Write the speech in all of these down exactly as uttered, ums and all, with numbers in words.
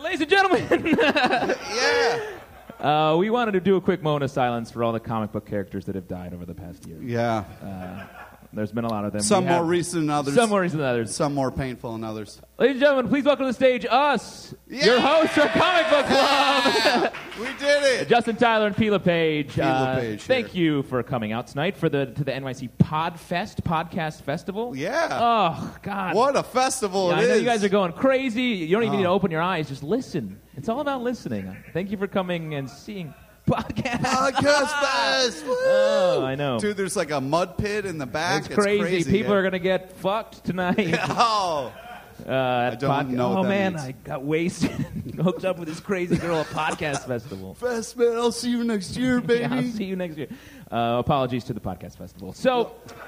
ladies and gentlemen. Yeah. Uh, we wanted to do a quick moment of silence for all the comic book characters that have died over the past year. Yeah. Uh, there's been a lot of them. Some We more have- recent than others. Some more recent than others. Some more painful than others. Ladies and gentlemen, please welcome to the stage us, Yeah! your hosts for Comic Book Club. We did it. Justin Tyler and P. LePage. P. Uh, LePage thank here. you for coming out tonight for the to the N Y C Podfest Podcast Festival. Yeah. Oh God. What a festival Yeah, it I know is. you guys are going crazy. You don't even Oh. need to open your eyes. Just listen. It's all about listening. Thank you for coming and seeing podcast. Podcast Fest. Woo! Oh, I know. Dude, there's like a mud pit in the back. It's crazy. crazy. People yeah. are gonna get fucked tonight. Oh. Uh, I don't know what Oh that man, means. I got wasted, hooked up with this crazy girl at Podcast Festival. Fest, man. I'll see you next year, baby. Yeah, I'll see you next year. Uh, apologies to the Podcast Festival. So,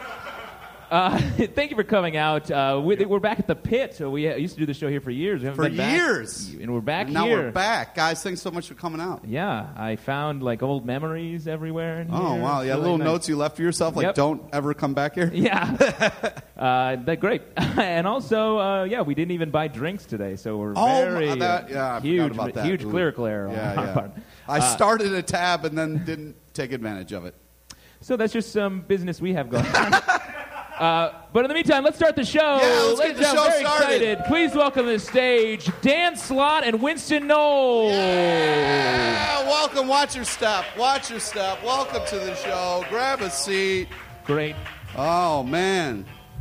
uh, thank you for coming out. Uh, we, we're back at the Pit. So we used to do the show here for years. We haven't For been back. years. and we're back And now here. we're back. Guys, thanks so much for coming out. Yeah, I found like old memories everywhere. In Oh, here. wow. Yeah, Really little nice. notes you left for yourself, like, Yep. don't ever come back here. Yeah, uh, that great. And also, uh, yeah, we didn't even buy drinks today, so we're Oh, very my- that- yeah, I forgot huge, about that. huge Ooh. clerical error Yeah, on our yeah. part. I Uh, started a tab and then didn't take advantage of it. So that's just some business we have going on. Uh, but in the meantime, let's start the show. Yeah, let's Ladies get the and show gentlemen, very started. excited. Please welcome to the stage Dan Slott and Winston Knoll. Yeah, welcome. Watch your step. Watch your step. Welcome to the show. Grab a seat. Great. Oh, man.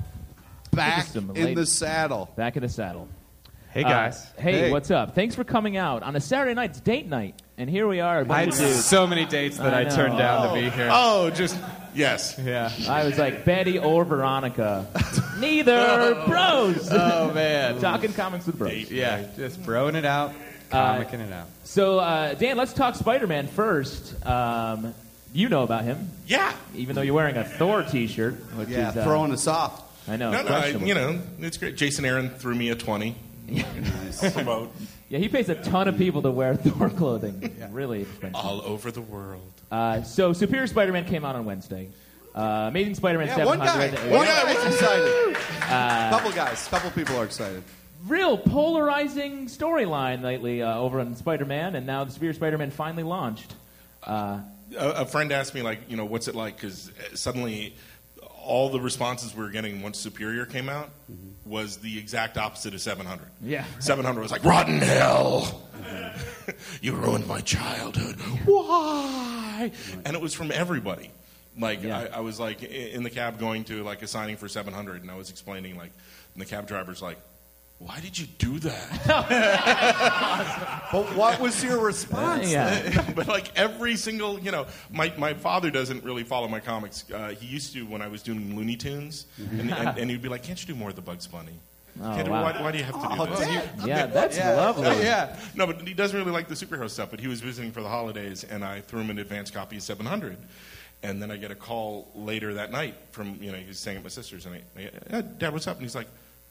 Back Some in late- the saddle. Back in the saddle. Hey, Uh, guys. hey, Hey. what's up? Thanks for coming out on a Saturday night. It's date night, and here we are. a I bunch had of dudes. so many dates that I I, know. turned down to be here. Oh, just yes. Yeah. I was like Betty or Veronica. Neither. Bros. Oh, man. Talking comics with bros. Yeah, just broing it out, comicking it out. So, uh, Dan, let's talk Spider-Man first. Um, you know about him, Yeah. even though you're wearing a Thor T-shirt, which Yeah, is uh, throwing us off. I know. No, no, I, questionable. you know, it's great. Jason Aaron threw me a twenty. Promote Yeah, he pays a ton of people to wear Thor clothing. Really expensive. all over the world. Uh, so, Superior Spider-Man came out on Wednesday. Uh, Amazing Spider-Man Yeah, one guy. seven hundred. One guy was excited. couple guys. Couple people are excited. Real polarizing storyline lately uh, over on Spider-Man, and now the Superior Spider-Man finally launched. Uh, A, a friend asked me, like, you know, what's it like? Because suddenly all the responses we were getting once Superior came out was the exact opposite of seven hundred. Yeah. seven hundred was like, rotten hell. You ruined my childhood. Why? And it was from everybody. Like, Yeah. I, I was, like, i- in the cab going to, like, a signing for seven hundred, and I was explaining, like, and the cab driver's like, why did you do that? But what was your response? yeah. But like every single, you know, my, my father doesn't really follow my comics. Uh, he used to when I was doing Looney Tunes, and, and, and he'd be like, "Can't you do more of the Bugs Bunny? Oh, Can't you- wow. why, why do you have to do Oh, this?" Dad. Yeah, that's Yeah. lovely. Oh, yeah. No, but he doesn't really like the superhero stuff. But he was visiting for the holidays, and I threw him an advance copy of seven hundred. And then I get a call later that night from, you know, he was staying at my sister's, and I, I yeah, Dad, what's up? And he's like,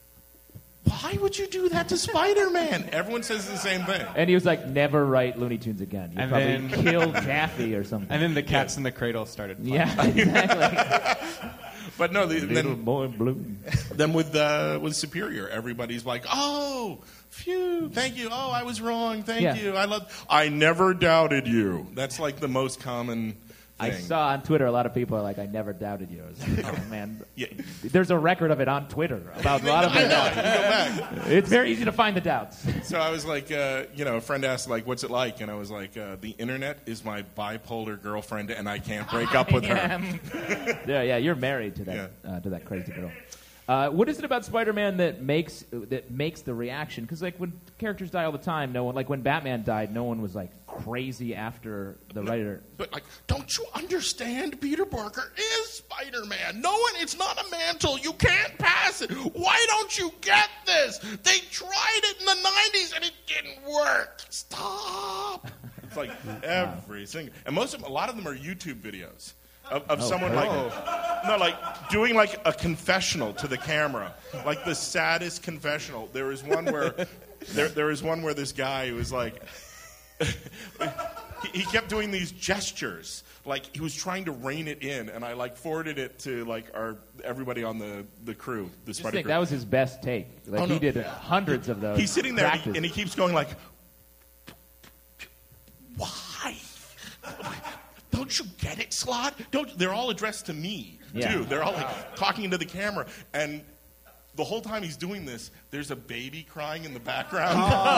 why would you do that to Spider-Man? Everyone says the same thing. And he was like, never write Looney Tunes again. You And probably then- killed Daffy or something. And then the cats in the cradle started playing. yeah, exactly. But no, the, Little then boy blue. Then with uh, with Superior, everybody's like, "Oh, phew, thank you. Oh, I was wrong. Thank Yeah. you. I love. I never doubted you." That's like the most common I thing. saw on Twitter a lot of people are like, I never doubted you. I was like, oh, man. Yeah. There's a record of it on Twitter about a lot of I people. know. You go back. It's very easy to find the doubts. So I was like, uh, you know, a friend asked, like, "What's it like?" And I was like, uh, "The internet is my bipolar girlfriend, and I can't break up with her." yeah, yeah, you're married to that uh, to that crazy girl. Uh, what is it about Spider-Man that makes that makes the reaction? Because like when characters die all the time, no one like when Batman died, no one was like crazy after the writer. But like, don't you understand? Peter Parker is Spider-Man. No one. It's not a mantle. You can't pass it. Why don't you get this? They tried it in the nineties and it didn't work. Stop. It's like every single, and most of them, a lot of them are YouTube videos. Of, of Oh, someone oh. like, no, like doing like a confessional to the camera, like the saddest confessional. There was one where, there, there was one where this guy was like, he, he kept doing these gestures, like he was trying to rein it in, and I like forwarded it to like our everybody on the the crew, the Just Spider think crew. that was his best take. Like Oh, no. he did hundreds of those. He's sitting there and he, practice. and he keeps going like, Why? Don't you get it, Slot? Don't. They're all addressed to me, Yeah. too. They're all like talking into the camera. And the whole time he's doing this, there's a baby crying in the background.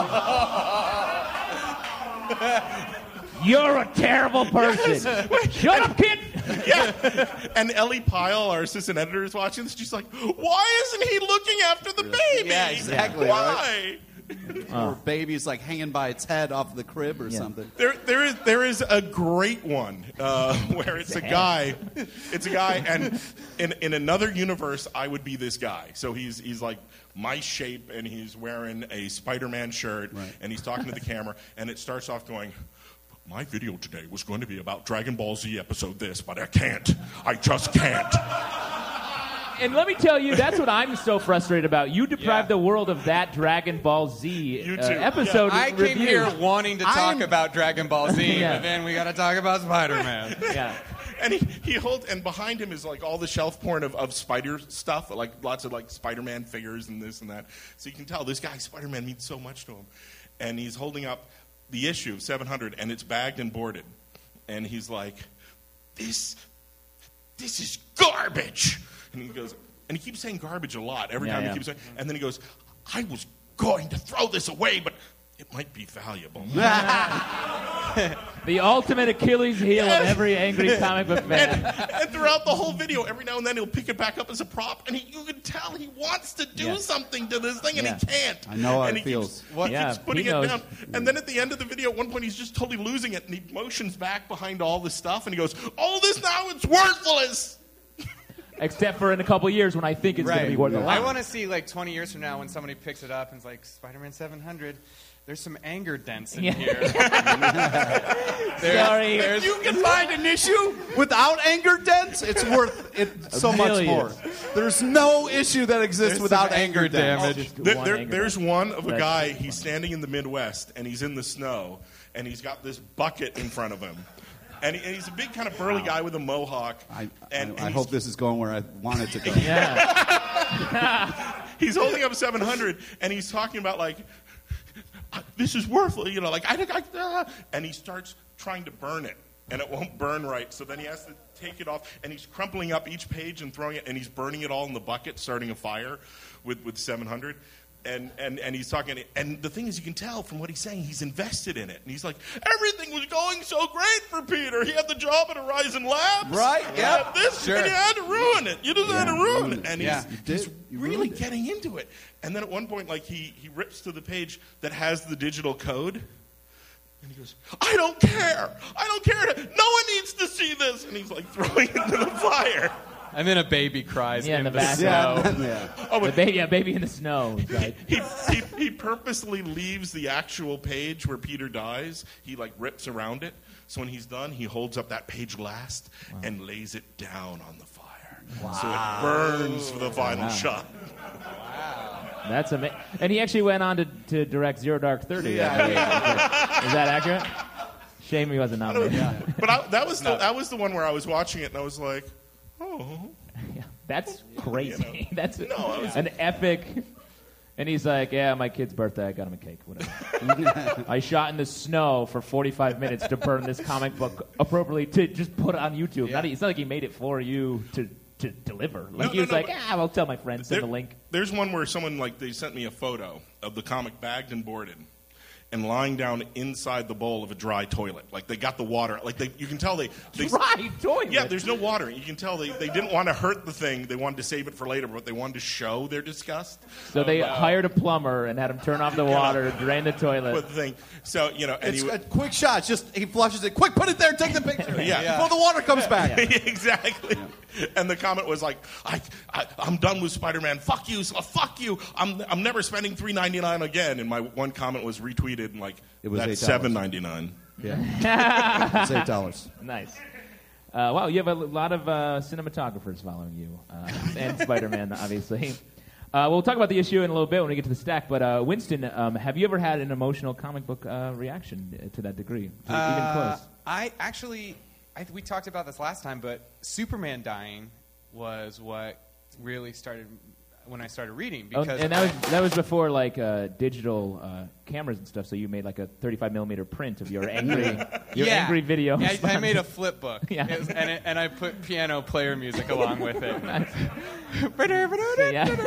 You're a terrible person. Shut up, kid. Yeah. And Ellie Pyle, our assistant editor, is watching this. She's like, why isn't he looking after the baby? Yeah, exactly, Why? Or baby's like hanging by its head off the crib or Yeah. something. There, there is there is a great one uh, where it's a guy, it's a guy, and in in another universe, I would be this guy. So he's he's like my shape, and he's wearing a Spider-Man shirt, Right. and he's talking to the camera, and it starts off going, my video today was going to be about Dragon Ball Z episode this, but I can't. I just can't. And let me tell you, that's what I'm so frustrated about. You deprived Yeah. the world of that Dragon Ball Z You uh, too. episode I came review. here wanting to talk I'm- about Dragon Ball Z, Yeah. but then we got to talk about Spider-Man. Yeah. And he, he holds, and behind him is like all the shelf porn of, of spider stuff, like lots of like Spider-Man figures and this and that. So you can tell this guy, Spider-Man, means so much to him. And he's holding up the issue, seven hundred, and it's bagged and boarded. And he's like, this, this is garbage. And he goes, and he keeps saying garbage a lot every Yeah, time yeah. he keeps saying, and then he goes, I was going to throw this away, but it might be valuable. The ultimate Achilles heel Yes. of every angry comic book fan. And throughout the whole video, every now and then he'll pick it back up as a prop, and he, you can tell he wants to do Yeah. something to this thing, and Yeah. he can't. I know how and it he feels. Keeps, What? he Yeah, keeps putting he it knows. down, and then at the end of the video, at one point, he's just totally losing it, and he motions back behind all this stuff, and he goes, "All this now, it's worthless." Except for in a couple years when I think it's going to be worth a lot. I want to see like twenty years from now when somebody picks it up and is like, Spider-Man seven hundred. There's some anger dents in Yeah. here. There's- Sorry. there's- You can find an issue without anger dents. It's worth it so much million. more. There's no issue that exists There's without some anger anger dents. damage. Just There, one there- anger there's dent. one of a That's- guy. He's standing in the Midwest, and he's in the snow, and he's got this bucket in front of him, and, he, and he's a big kind of burly guy with a mohawk. I, and, I, and I he's- hope this is going where I want it to go. Yeah. He's holding up seven hundred, and he's talking about like, this is worthless, you know, like I, I uh, and he starts trying to burn it, and it won't burn right. So then he has to take it off, and he's crumpling up each page and throwing it, and he's burning it all in the bucket, starting a fire with with seven hundred. And, and, and he's talking, and the thing is, you can tell from what he's saying, he's invested in it. And he's like, everything was going so great for Peter. He had the job at Horizon Labs. Right, He yeah. had this, Sure. and you had to ruin it. You just had to ruin it. And Yeah. he's, You did. he's You really ruined it. getting into it. And then at one point, like, he, he rips to the page that has the digital code. And he goes, I don't care. I don't care. No one needs to see this. And he's like throwing it into the fire. And then a baby cries Yeah, in in the, the back. snow. Yeah, yeah. Oh, The but baby, yeah, baby in the snow. He's like, he, he, he purposely leaves the actual page where Peter dies. He, like, rips around it. So when he's done, he holds up that page last and lays it down on the fire. So it burns for the final shot. That's amazing. And he actually went on to, to direct Zero Dark Thirty. I believe. Is that accurate? Shame he wasn't nominated. But I, that was the, that was the one where I was watching it and I was like, oh. Yeah, that's crazy. You know. That's No, I was- an epic. And he's like, yeah, my kid's birthday, I got him a cake, whatever. I shot in the snow for forty-five minutes to burn this comic book appropriately to just put it on YouTube. Not, it's not like he made it for you to, to deliver. Like No, he no, was no, like, but- ah, I'll tell my friends, send There- a link. There's one where someone, like, they sent me a photo of the comic bagged and boarded and lying down inside the bowl of a dry toilet. Like, they got the water. Like, they, you can tell they... they Dry toilet? Yeah, there's no water. You can tell they, they didn't want to hurt the thing. They wanted to save it for later, but they wanted to show their disgust. So they hired a plumber and had him turn off the water, drain the toilet. With the thing. So, you know... And It's he, a quick shot. Just he flushes it. Quick, put it there. Take the picture. Yeah. Yeah. Before the water comes back. exactly. And the comment was like, I, I, I'm done with Spider-Man. Fuck you. So, fuck you. I'm, I'm never spending three ninety-nine again. And my one comment was retweeted and like, It was that's eight dollars. seven ninety-nine. Yeah. It's eight dollars. Nice. Uh, wow, you have a lot of uh, cinematographers following you, uh, and Spider-Man, obviously. Uh, we'll talk about the issue in a little bit when we get to the stack. But uh, Winston, um, have you ever had an emotional comic book uh, reaction to that degree, to even Uh, close? I actually, I, we talked about this last time, but Superman dying was what really started when I started reading. Oh, Because and that was that was before like uh, digital uh, cameras and stuff. So you made like a thirty-five millimeter print of your angry your yeah. angry video. Yeah, I, I made a flip book. Yeah. It was, and, it, and I put piano player music along with it. yeah.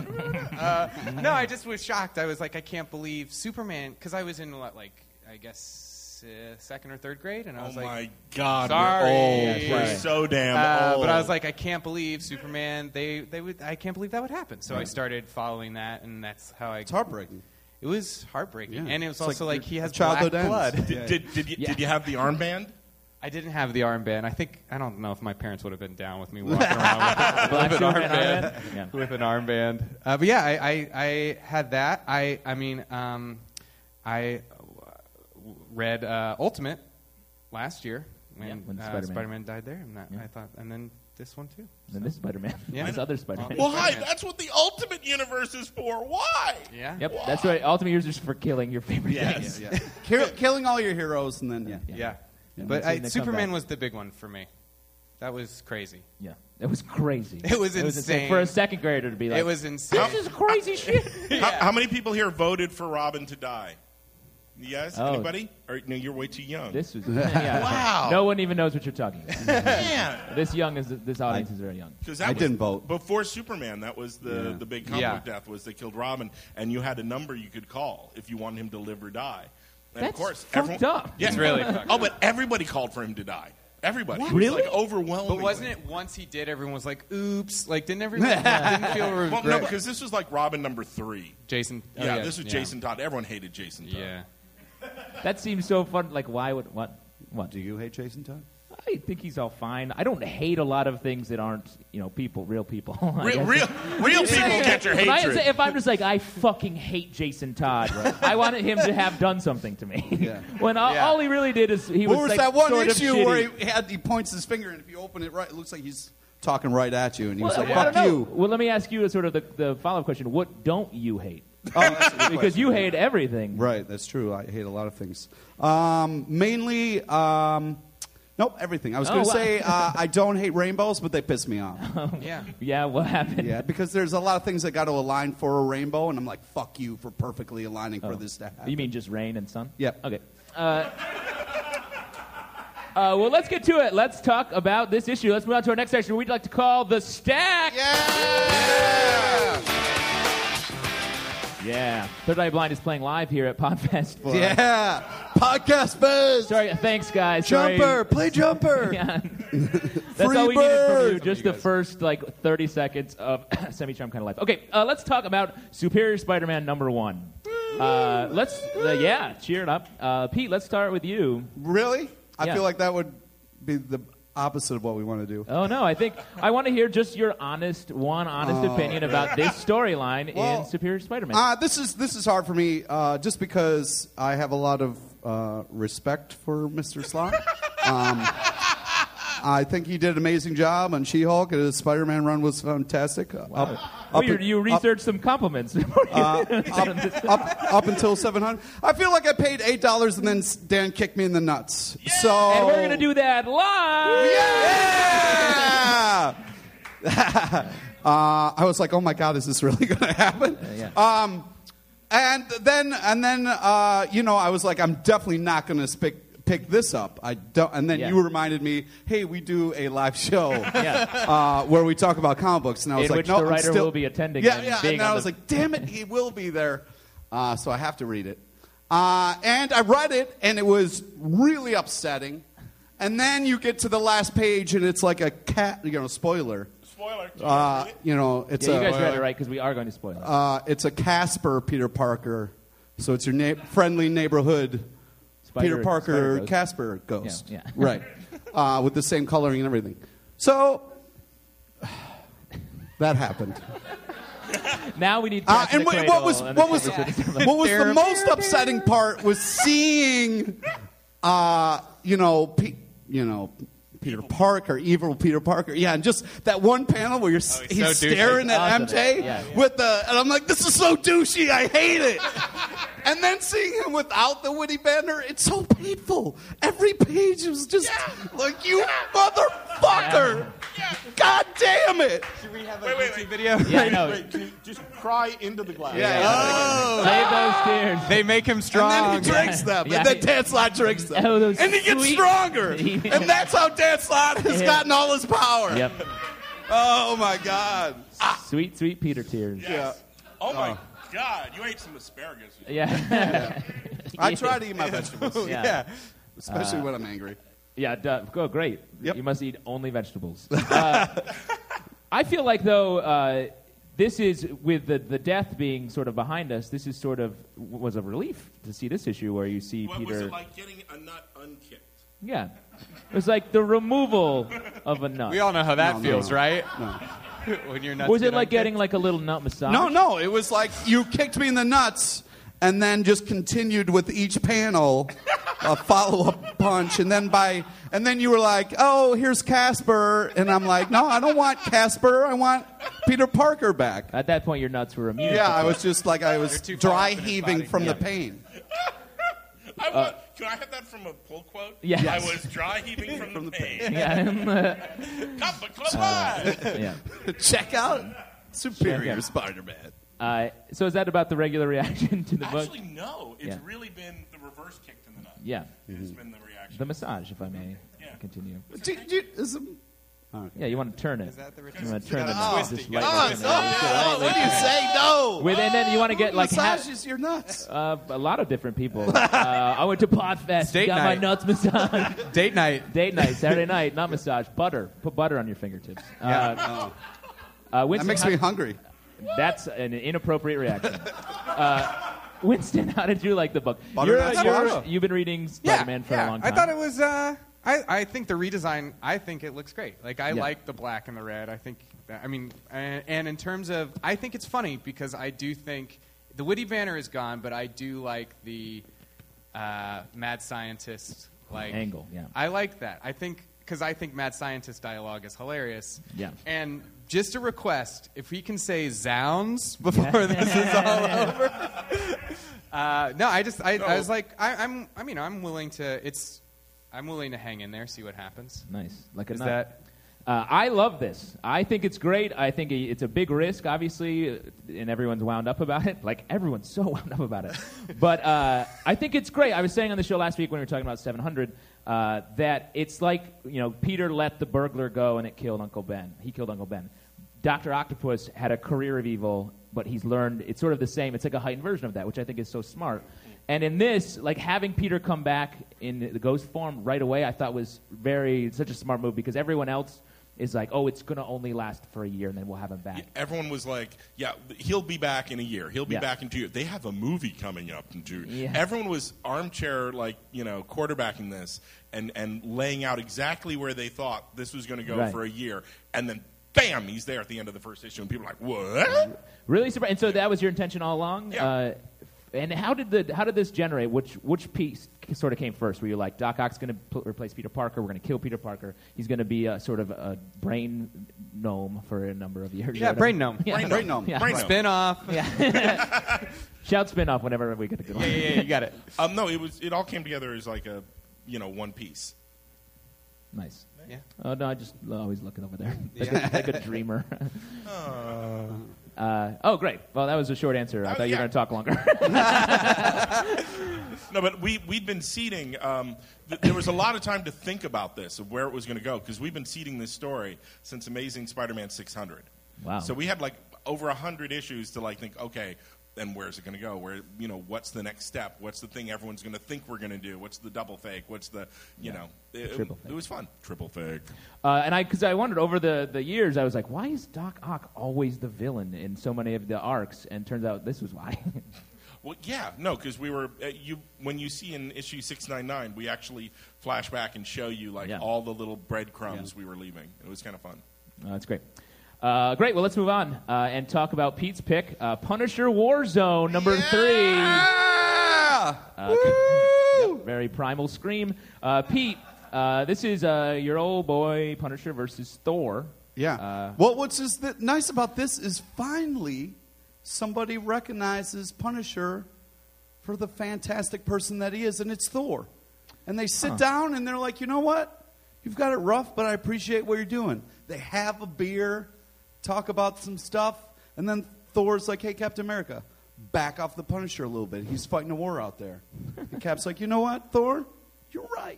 uh, no, I just was shocked. I was like, I can't believe Superman, because I was in what, like I guess uh, second or third grade, and I Oh was like, my God, sorry. we're old. Yeah, We're sorry. so damn Uh, old. but I was like, I can't believe Superman. They, they would. I can't believe that would happen. So I started following that, and that's how I. It's heartbreaking. It was heartbreaking, Yeah. and it was It's also like like, your he has childhood black ends. blood. did, did, did, you, Yeah. did you have the armband? I didn't have the armband. I think I don't know if my parents would have been down with me walking around with, Black with an Superman armband. armband? Yeah. With an armband. Uh, but yeah, I, I, I had that. I I mean, um, I read uh, Ultimate last year when, Yeah, when uh, Spider-Man. Spider-Man died there, and that, Yeah. I thought, and then this one too. And this Spider-Man. Yeah. This other Spider-Man. Well, hi, Spider-Man. that's what the Ultimate Universe is for. Why? Yeah. Yep, that's right. Ultimate Users for killing your favorite Yes. things. Yeah. Kill, killing all your heroes and then yeah. Yeah. Yeah. But Seeing I, them come Superman back. was the big one for me. That was crazy. Yeah, it was crazy. It was insane. For a second grader to be like, It was insane. this is crazy shit. How, how many people here voted for Robin to die? You guys? Oh. Anybody? Or no, you're way too young. This was yeah. Wow. No one even knows what you're talking about. Man. This young is this audience is very young. 'Cause that I was didn't vote. Before Superman, that was the, Yeah. the big comic Yeah. book death, was they killed Robin, and you had a number you could call if you wanted him to live or die. And That's of course, fucked everyone, up. Yeah. It's really fucked Oh, but everybody called for him to die. Everybody. It was, Really? like overwhelming. But wasn't it once he did, everyone was like, "Oops!" Like, didn't everyone didn't feel regret? Well, no, because this was like Robin number three. Jason. oh, yeah, this was yeah. Jason Todd. Everyone hated Jason Todd. Yeah. That seems so fun. Like, why would what? What? Do you hate Jason Todd? I think he's all fine. I don't hate a lot of things that aren't, you know, people, real people. I Real, guess. real, real people get your If, I, hatred. if I'm just like, I fucking hate Jason Todd, I wanted him to have done something to me. Yeah. When all, Yeah. all he really did is he What was, was like, that one sort of issue shitty. where he had he points his finger and if you open it right, it looks like he's talking right at you and he was Well, like, I "Fuck don't know. you." Well, let me ask you a sort of the, the follow-up question. What don't you hate? Oh, that's a good Because question. you hate everything. Right, that's true. I hate a lot of things. Um, mainly, um, nope, everything. I was Oh, going to wow. say uh, I don't hate rainbows, but they piss me off. Yeah. Yeah, what happened? Yeah, because there's a lot of things that got to align for a rainbow, and I'm like, fuck you for perfectly aligning for Oh. this to happen. You mean just rain and sun? Yep. Okay. Uh, uh, well, let's get to it. Let's talk about this issue. Let's move on to our next section. We'd like to call the stack. Yeah! Yeah. Third Eye Blind is playing live here at PodFest. For, Yeah! Podcast Fest! Sorry, thanks, guys. Sorry. Jumper! Play Jumper! Yeah. That's Free all we needed from you. bird! Just the first like thirty seconds of semi-charm kind of life. Okay, uh, let's talk about Superior Spider-Man number one. Uh, let's uh, yeah, cheer it up, uh, Pete. Let's start with you. Really? I Yeah. feel like that would be the opposite of what we want to do. Oh no, I think I want to hear just your honest, one honest opinion about this storyline Well, in Superior Spider-Man. Uh, this is this is hard for me, uh, just because I have a lot of uh, respect for Mister Slott. Um, I think he did an amazing job on She-Hulk, and his Spider-Man run was fantastic. Uh, Up, oh, up you, in- you up- researched some compliments. up, up, up until seven hundred. I feel like I paid eight dollars, and then Dan kicked me in the nuts. So and we're gonna do that live. Yeah! uh, I was like, oh my God, is this really going to happen? yeah. Um, and then, and then, uh, you know, I was like, I'm definitely not going to pick pick this up. I don't. And then Yeah. you reminded me, hey, we do a live show Yeah. uh, where we talk about comic books, and I was In like, which no, the I'm writer still- will be attending Yeah, and yeah. being And then on I was the- like, damn it, he will be there. Uh, so I have to read it. Uh, and I read it, and it was really upsetting. And then you get to the last page, and it's like a cat, you know, spoiler. Spoiler. Uh, you know, it's Yeah, you a guys read it right because we are going to spoil it. uh, it's a Casper Peter Parker. So it's your na- friendly neighborhood Spider- Peter Parker Spider Ghost. Casper ghost. Yeah, yeah. Right. Uh, with the same coloring and everything. So that happened. Now we need. Uh, Cats in and the what, Cradle what was and what the was Silver what was the most upsetting part was seeing, uh, you know, Pe- you know, Peter Parker, evil Peter Parker, yeah, and just that one panel where you're s he's he's so douchey. staring at Awesome. M J Yeah. with the, and I'm like, this is so douchey, I hate it. And then seeing him without the witty banner, it's so painful. Every page was just like, you motherfucker. God damn it! Should we have a Wait, wait, YouTube wait. video? Yeah, I know. Wait, can you just cry into the glass? Yeah. Oh. Save those tears. They make him strong. And then he drinks them, Yeah. and then Dan Slott drinks them. Oh, those and he gets sweet- stronger. And that's how Dan Slott has Yeah. gotten all his power. Yep. Oh, my God. Sweet, sweet Peter tears. Yes. Yeah. Oh my God, you ate some asparagus. Yeah. I try to eat my vegetables, Yeah. Yeah. especially when I'm angry. Yeah, duh. Go great. Yep. You must eat only vegetables. Uh, I feel like though uh, this is with the the death being sort of behind us. This is sort of was a relief to see this issue where you see What Peter. was it like getting a nut unkicked? Yeah, it was like the removal of a nut. We all know how that No, no, feels, no. right? No. When you're nuts was it get like unkicked. getting like a little nut massage? No, no, it was like you kicked me in the nuts and then just continued with each panel a follow-up punch, and then by and then you were like, "Oh, here's Casper," and I'm like, "No, I don't want Casper. I want Peter Parker back." At that point, your nuts were immune. Yeah, I was just like I was You're too far dry up in his heaving body. from Yeah. the pain. I want, can I have that from a pull quote? Yes. I was dry heaving from, From the the pain. Yeah. Come the club on. yeah. Check out Superior Check out. Spider-Man. Uh, so is that about the regular reaction to the book? Actually, no. It's Yeah. really been the reverse kick to the nut. Yeah. It's been the reaction. The massage, if I may Yeah. continue. Do, do, is it- oh, Yeah, you want to turn it. Is that the You want to turn gotta it. twist Just it. You lightly gotta oh, turn so, it. oh, what do you say? No. With and then you want to get like half, massages your nuts. uh, a lot of different people. Uh, I went to Podfest, Date got night. my nuts massaged. Date night. Date night, Saturday night, not massage. Butter, put butter on your fingertips. Uh, Oh, uh, Winston, that makes how- me hungry. That's an inappropriate reaction. Uh, Winston, how did you like the book? Butter You're, nuts you're, massage. you've been reading Yeah, Spider-Man for yeah. a long time. I thought it was. Uh, I I think the redesign. I think it looks great. Like I Yeah. like the black and the red. I think. I mean, and, and in terms of, I think it's funny because I do think the witty banner is gone, but I do like the uh, mad scientist like Angle, yeah. I like that. I think because I think mad scientist dialogue is hilarious. Yeah. And just a request, if we can say "zounds" before this is all over. Uh, no, I just I, I was like I, I'm I mean I'm willing to it's I'm willing to hang in there, see what happens. Nice. Like a Is nut. that Uh, I love this. I think it's great. I think i- it's a big risk, obviously, uh, and everyone's wound up about it. Like, everyone's so wound up about it. But uh, I think it's great. I was saying on the show last week when we were talking about seven hundred uh, that it's like, you know, Peter let the burglar go and it killed Uncle Ben. He killed Uncle Ben. Doctor Octopus had a career of evil, but he's learned it's sort of the same. It's like a heightened version of that, which I think is so smart. And in this, like having Peter come back in the ghost form right away, I thought was very such a smart move because everyone else is like, oh, it's going to only last for a year and then we'll have him back. Yeah, everyone was like, yeah, he'll be back in a year. He'll be Yeah. back in two years. They have a movie coming up in two Yeah. Everyone was armchair, like, you know, quarterbacking this and, and laying out exactly where they thought this was going to go Right. for a year. And then, bam, he's there at the end of the first issue. And people are like, what? Really surprised. And so that was your intention all along? Yeah. Uh, and how did the how did this generate? Which which piece sort of came first? Were you like, Doc Ock's going to pl- replace Peter Parker? We're going to kill Peter Parker. He's going to be a, sort of a brain gnome for a number of years. Yeah, brain gnome. Yeah. Brain Brain gnome. Yeah. Brain gnome. Spin off. Yeah. Shout spin off whenever we get a good one. Yeah, yeah, yeah, you got it. Um, no, it was. It all came together as like a, you know, one piece. Nice. Yeah. Oh no, I just always looking over there like, Yeah. a, like a dreamer. uh, oh, great. Well, that was a short answer. I Uh, thought you were yeah. going to talk longer. No, but we, we'd been seeding. Um, th- there was a lot of time to think about this, of where it was going to go, because we've been seeding this story since Amazing Spider-Man six hundred. Wow. So we had like over one hundred issues to like think, okay, then where's it going to go? Where, you know, what's the next step? What's the thing everyone's going to think we're going to do? What's the double fake? What's the, you know, it, triple it fake. was fun. Triple fake. Uh, and I, because I wondered over the, the years, I was like, why is Doc Ock always the villain in so many of the arcs? And turns out this was why. Well, yeah, no, because we were uh, you when you see in issue six ninety-nine, we actually flash back and show you like Yeah. all the little breadcrumbs we were leaving. It was kind of fun. Uh, that's great. Uh, great. Well, let's move on uh, and talk about Pete's pick, uh, Punisher Warzone number three. Ah! Uh, yep, very primal scream. Uh, Pete, uh, this is uh, your old boy Punisher versus Thor. Yeah. Uh, well, what's just th- nice about this is finally somebody recognizes Punisher for the fantastic person that he is, and it's Thor. And they sit Huh. down and they're like, you know what? you've got it rough, but I appreciate what you're doing. They have a beer, talk about some stuff, and then Thor's like, hey, Captain America, back off the Punisher a little bit. He's fighting a war out there. And Cap's like, you know what, Thor? You're right.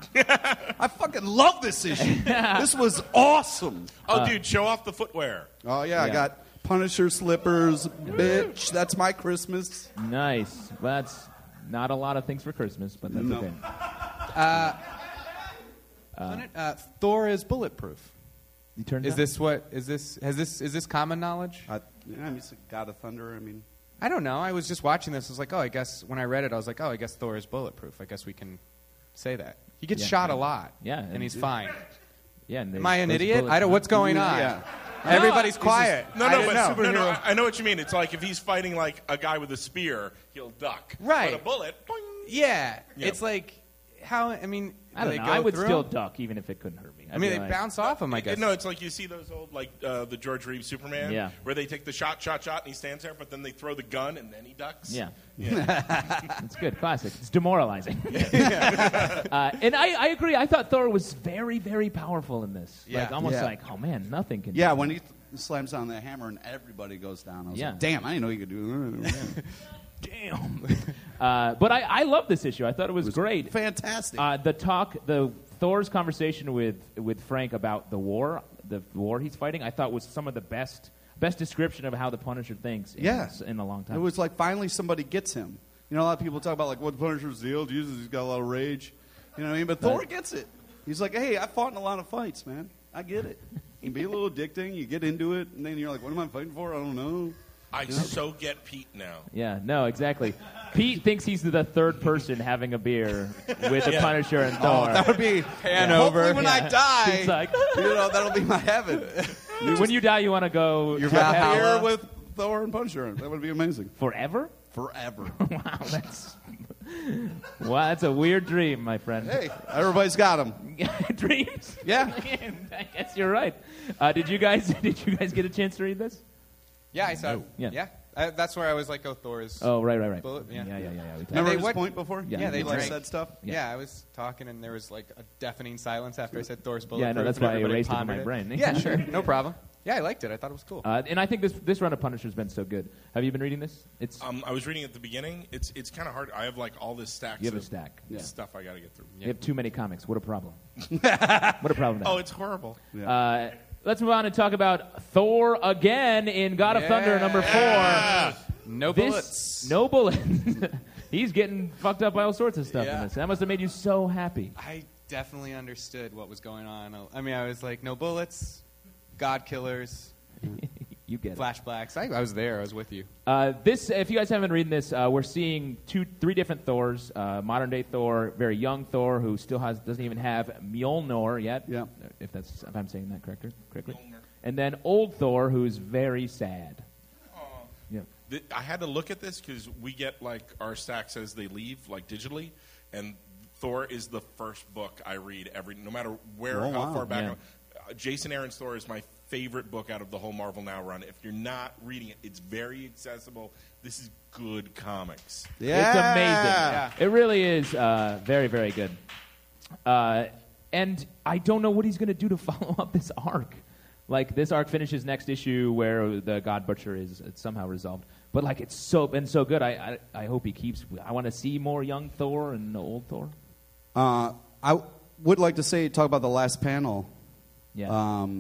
I fucking love this issue. This was awesome. Oh, uh, dude, show off the footwear. Oh, yeah, yeah. I got Punisher slippers, bitch. That's my Christmas. Nice. Well, that's not a lot of things for Christmas, but that's no. okay. Uh, uh, uh, Thor is bulletproof. You turned Is out? this what? Is this? Has this? Is this common knowledge? I, yeah, I mean, it's a God of Thunder. I mean, I don't know. I was just watching this. I was like, oh, I guess when I read it, I was like, oh, I guess Thor is bulletproof. I guess we can say that. He gets Yeah. shot a lot. Yeah, and, and he's it- fine. Yeah. And Am I an those idiot? bullets- I don't. What's going on? yeah. Everybody's No, quiet. No, I no, didn't but know. no, no, I know what you mean. It's like if he's fighting like a guy with a spear, he'll duck. Right. But a bullet, boing. Yeah, Yeah. it's like how. I mean, I do don't they know. go I would through still him? duck even if it couldn't hurt me. I mean, I'd they be like, bounce off him. I guess. No, it's like you see those old, like uh, the George Reeves Superman, Yeah. where they take the shot, shot, shot, and he stands there, but then they throw the gun and then he ducks. Yeah. Yeah. It's good. Classic. It's demoralizing. uh, and I, I agree. I thought Thor was very, very powerful in this. Yeah. Like, almost Yeah. like, oh, man, nothing can yeah, do when he th- slams down the hammer and everybody goes down, I was Yeah. like, damn, I didn't know you could do that. Damn. uh, but I, I love this issue. I thought it was, It was great. Fantastic. Uh, the talk, the Thor's conversation with, with Frank about the war, the war he's fighting, I thought was some of the best best description of how the Punisher thinks in, Yeah. in a long time. It was like finally somebody gets him. You know, a lot of people talk about like what Punisher's deal. Jesus, he's got a lot of rage. You know what I mean? But Thor Right. gets it. He's like, hey, I fought in a lot of fights, man. I get it. You can be a little addicting. You get into it, and then you're like, what am I fighting for? I don't know. I so get Pete now. Yeah, no, exactly. Pete thinks he's the third person having a beer with the Yeah. Punisher and Oh, Thor. that would be Pan yeah. over. Hopefully when I Yeah. die, He's like, you know, that'll be my heaven. when you die, you want to go You're to having hell beer with Thor and Punisher. That would be amazing. forever? Forever. Wow, that's wow, that's a weird dream, my friend. Hey, everybody's got them. Dreams? Yeah. I guess you're right. Uh, did you guys did you guys get a chance to read this? Yeah, I saw. No. Yeah. Yeah, I, that's where I was like, oh, Thor's. Oh, right, right, right. Bullet, yeah. yeah, yeah, yeah. yeah. We talked- Remember they his what- point before? Yeah. Yeah, they He, like, drank. said stuff. Yeah. Yeah, I was talking, and there was like a deafening silence after I said Thor's bulletproof. Yeah, no, that's and why I everybody erased it from pondered my brain. Yeah, sure, no problem. Yeah, I liked it. I thought it was cool. Uh, and I think this this run of Punisher's been so good. Have you been reading this? It's Um, I was reading at the beginning. It's it's kind of hard. I have like all this stacks you have a of stack. Yeah. stuff I got to get through. You have too many comics. What a problem. what a problem. That Oh, is. it's horrible. Yeah. Uh, let's move on and talk about Thor again in God of Thunder number four. Yeah. no This- bullets. No bullets. He's getting fucked up by all sorts of stuff in Yeah. this. That must have made you so happy. I definitely understood what was going on. I mean, I was like, no bullets, God killers, You get it. flashbacks. I, I was there. I was with you. Uh, this, if you guys haven't read this, uh, we're seeing two, three different Thors. Uh, modern day Thor, very young Thor, who still has doesn't even have Mjolnir yet. Yeah. If that's if I'm saying that correctly. correctly. And then old Thor, who's very sad. Yeah. Th- I had to look at this because we get like our stacks as they leave, like digitally, and Thor is the first book I read every, no matter where, Oh, how wow. far back. Yeah. I'm- Uh, Jason Aaron's Thor is my favorite book out of the whole Marvel Now run. If you're not reading it, it's very accessible. This is good comics. Yeah. It's amazing. Yeah. It really is uh, very, very good. Uh, and I don't know what he's going to do to follow up this arc. Like, this arc finishes next issue where the God Butcher is it's somehow resolved. But, like, it's so been so good. I, I, I hope he keeps... I want to see more young Thor and old Thor. Uh, I would like to say, talk about the last panel. Yeah. Um,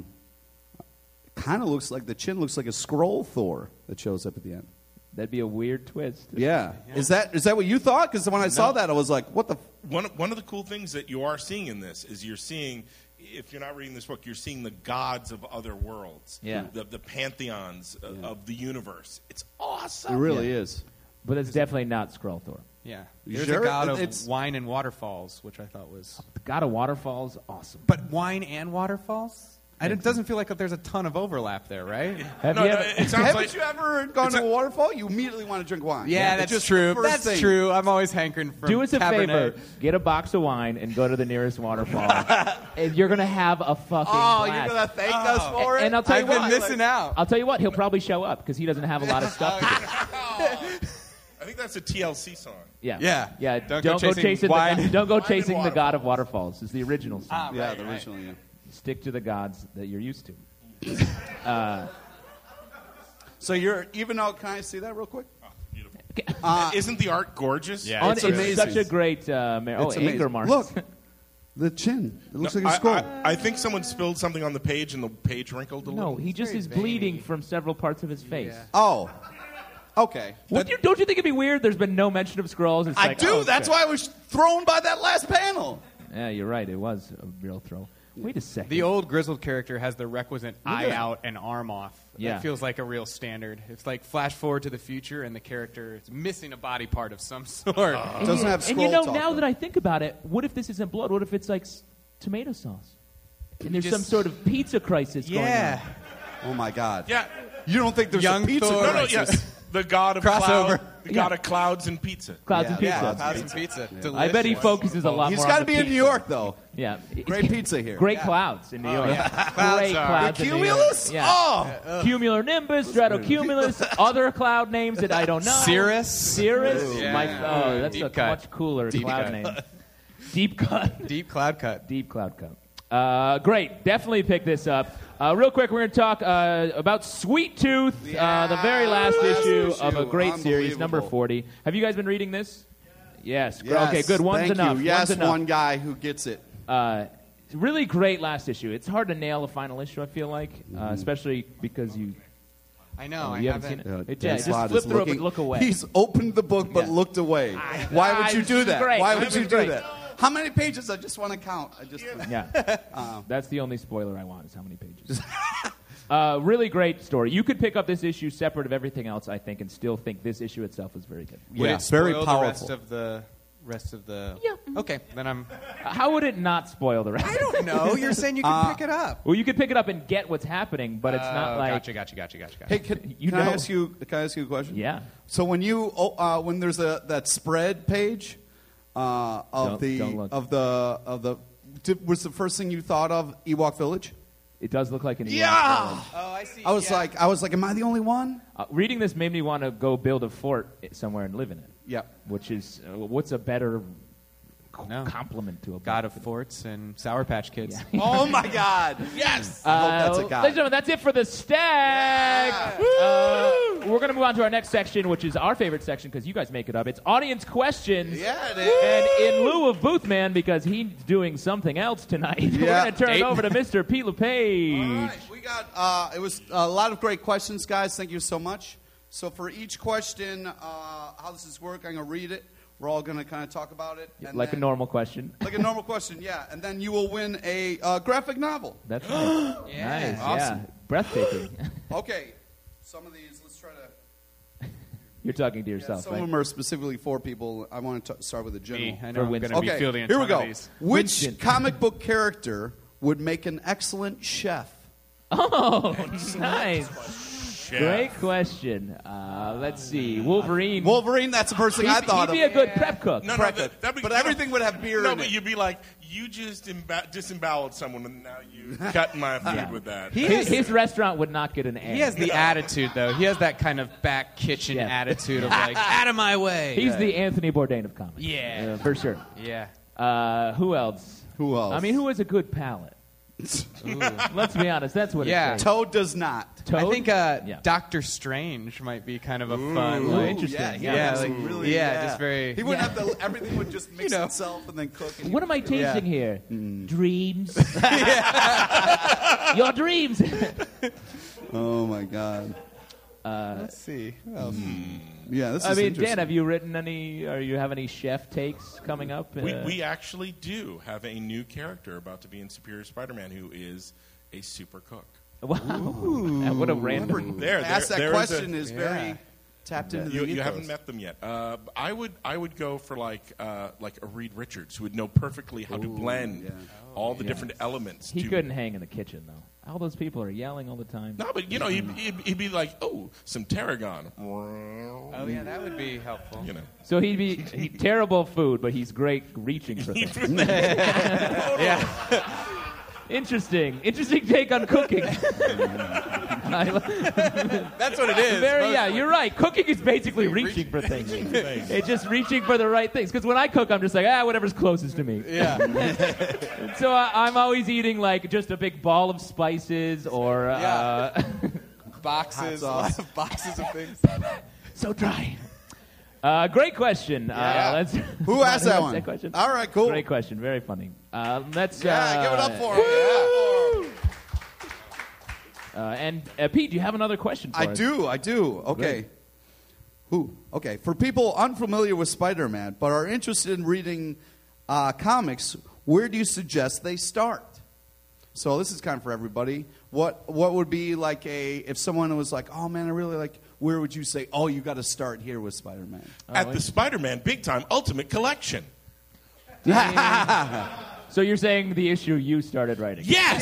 kind of looks like the chin looks like a scroll Thor that shows up at the end. That'd be a weird twist. Yeah. Is that is that what you thought? Because when I saw that, I was like, what the... F-? One, one of the cool things that you are seeing in this is you're seeing, if you're not reading this book, you're seeing the gods of other worlds. Yeah. The, the pantheons uh, Yeah. of the universe. It's It awesome. really Yeah. is. But it's definitely not Skrull Thor. Yeah. You There's sure? a god of It's- wine and waterfalls, which I thought was. The God of Waterfalls, awesome. But wine and waterfalls? I, it doesn't feel like there's a ton of overlap there, right? Have No, you no, ever- it sounds Haven't like you ever gone it's to a a- waterfall? You immediately want to drink wine. Yeah, It's that's just true. the first That's thing. true. I'm always hankering for Do us a Cabernet. favor. Get a box of wine and go to the nearest waterfall. And you're going to have a fucking Oh, blast. you're going to thank us for it? And I'll tell you I've been what. missing out. I'll tell you what. He'll probably show up because he doesn't have a lot of stuff. to do. think that's a T L C song. Yeah. Yeah. Yeah. Don't Don't, go go chasing chasing. wine. the, don't go Wine and chasing the God of waterfalls. waterfalls. Is the original song. Ah, Yeah, right, the right. original. Yeah. Stick to the gods that you're used to. uh, So you're even out. Can I see that real quick? Oh, beautiful. Uh, Isn't the art gorgeous? Yeah. on- It's it's, amazing. such a great. Uh, mar- oh, It's anger amazing. marks. Look, the chin. It looks No, like a I- scroll. I, I think someone spilled something on the page and the page wrinkled a no, little. he just very is bleeding veiny. from several parts of his face. Yeah. Oh, okay. Would you, don't you think it'd be weird? There's been no mention of scrolls. It's I like, do. oh, That's shit. why I was thrown by that last panel. Yeah, you're right. It was a real throw. Wait a second. The old grizzled character has the requisite eye at- out and arm off. Yeah. That feels like a real standard. It's like flash forward to the future, and the character is missing a body part of some sort. and Doesn't you, have And you scroll know, talk, now though. that I think about it, what if this isn't blood? What if it's like s- tomato sauce? And there's Just- some sort of pizza crisis yeah. Oh my God. Yeah. You don't think there's Young a pizza Thor. No, no, crisis? yes. The god of Crossover. cloud, the god Yeah. of clouds and pizza. going on. Clouds Yeah. and pizza. Yeah, clouds and pizza. I bet he Delicious. focuses a lot He's more got on to the be in pizza. New York, though. Yeah. Great pizza here. Great Yeah. clouds in New York. Clouds Great are- clouds in New York. Cumulus? Yeah. Oh. Cumulonimbus, stratocumulus, other cloud names that I don't know. Cirrus. Cirrus. Yeah. My, oh, that's Deep a cut. much cooler Deep cloud cut. name. Deep cut. Deep cloud cut. Deep cloud cut. Uh, great. Definitely pick this up. Uh, real quick, we're going to talk uh, about Sweet Tooth, uh, the very last last issue issue. of a great series, number Unbelievable. forty. Have you guys been reading this? Yes. Yes. Okay, good. One's Thank enough. You. Yes, One's enough. one guy who gets it. Uh, really great last issue. It's hard to nail a final issue, I feel like, Mm-hmm. uh, especially because you I know. I you haven't haven't. seen it. Uh, It- Dan yeah, just Slott flip is through it, looking- but look away. He's opened the book but Yeah. looked away. Why would Ah, you this do is that? great. Why This would you is do great. that? How many pages? I just want to count. I just. Yeah. That's the only spoiler I want is how many pages. uh, really great story. You could pick up this issue separate of everything else, I think, and still think this issue itself is very good. Would Yeah, it very spoil powerful. the rest of the rest of the? Yeah. Okay, then I'm. Uh, How would it not spoil the rest? I don't know. You're saying you can pick it up. Well, you could pick it up and get what's happening, but it's not Oh, like Gotcha, gotcha, gotcha, gotcha. gotcha. Hey, can, You can I know. ask you? Can I ask you a question? yeah. So when you oh, uh, when there's a that spread page uh, of Don't- the don't look. of the of the did, was the first thing you thought of Ewok Village? It does look like an Ewok Yeah. village. Oh, I see. I was yeah. like, I was like, am I the only one? Uh, reading this made me want to go build a fort somewhere and live in it. Yeah. Which is uh, what's a better c- No. compliment to a God book? of Forts and Sour Patch Kids. Oh my God! Yes. I hope Uh, that's a ladies guy. and gentlemen, that's it for the stag. Uh, we're going to move on to our next section, which is our favorite section because you guys make it up. It's audience questions. Yeah, it is. And in lieu of Boothman, because he's doing something else tonight, we're Yeah. going to turn it Date over to Mister Pete LePage. All right, we got. Uh, it was a lot of great questions, guys. Thank you so much. So for each question, uh, how does this work? I'm gonna read it. We're all gonna kind of talk about it, and Like a then- normal question. like a normal question, yeah. And then you will win a uh, graphic novel. That's nice. Yeah. Nice, Awesome. yeah. Breathtaking. Okay, some of these. Let's try to. You're talking to Yeah, yourself, some right? of them are specifically for people. I want to t- start with a general. Me. I For know I'm going Winston. to be Okay, fielding a here we ton go. of these. Which Winston. comic book character would make an excellent chef? Oh, nice. Yeah. Great question. Uh, let's see. Wolverine. Wolverine. That's the first thing He'd, I thought he'd be of. a good prep cook. No, no, Prep that, it. that'd be, But no, everything would have beer No, in but it. you'd be like, you just imba- disemboweled someone, and now you cut my food Yeah. with that. He His, has, his restaurant would not get an A. he has the attitude, though. He has that kind of back kitchen Yeah. attitude of like, out of my way. He's the Anthony Bourdain of comedy. Yeah. Uh, for sure. Yeah. Uh, who else? Who else? I mean, who has a good palate? Let's be honest. That's what Yeah. it takes. Toad does not. Toad? I think uh, Yeah. Doctor Strange might be kind of a fun. Ooh, like- interesting. Yeah, he Yeah, would yeah, have like, some really, yeah, just very- He wouldn't Yeah. have to. Everything would just mix You know. itself and then cook. And What am I tasting Yeah. here? Dreams. Your dreams. Oh my God. Let's see. Who else? Yeah, this I is mean, interesting. Dan, have you written any, or you have any chef takes coming up? We, Uh, we actually do have a new character about to be in Superior Spider-Man who is a super cook. Wow. What a random. There, Ask there- that there question a- is Yeah. very tapped into You, the you ethos. haven't met them yet. Uh, I would I would go for like uh, like a Reed Richards who would know perfectly how to blend yeah. all the different elements. He to, couldn't hang in the kitchen, though. All those people are yelling all the time. No, but you know he'd, he'd, he'd be like, oh, some tarragon. Oh, yeah, that would be helpful. You know. So he'd be he, terrible food, but he's great reaching for things. Yeah. Interesting. Interesting take on cooking. That's what it is. Very, yeah, you're right. Cooking is basically reaching for things. It's just reaching for the right things. Because when I cook, I'm just like, ah, whatever's closest to me. Yeah. So I, I'm always eating like just a big ball of spices or Yeah. uh, Boxes, a lot of boxes of things. so dry. Uh, great question. Yeah. Uh, let's, Who asked that one? That question? All right, cool. Great question. Very funny. Uh, let's. Yeah, uh, give it up for him. Yeah. Uh, and uh, Pete, do you have another question for I us? do, I do. Okay. Who? Okay. For people unfamiliar with Spider-Man but are interested in reading uh, comics, where do you suggest they start? So this is kind of for everybody. What what would be like a if someone was like, oh man, I really like. Where would you say, oh, you got to start here with Spider-Man? At the Spider-Man Big Time Ultimate Collection. So you're saying the issue you started writing?